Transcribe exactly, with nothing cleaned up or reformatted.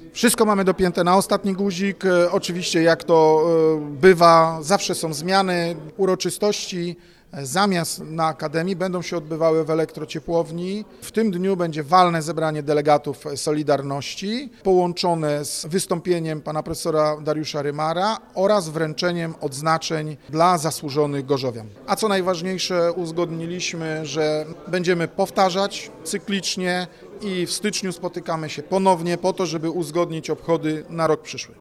Wszystko mamy dopięte na ostatni guzik. Oczywiście, jak to bywa, zawsze są zmiany, uroczystości. Zamiast na Akademii będą się odbywały w elektrociepłowni. W tym dniu będzie walne zebranie delegatów Solidarności, połączone z wystąpieniem pana profesora Dariusza Rymara oraz wręczeniem odznaczeń dla zasłużonych gorzowian. A co najważniejsze, uzgodniliśmy, że będziemy powtarzać cyklicznie i w styczniu spotykamy się ponownie po to, żeby uzgodnić obchody na rok przyszły.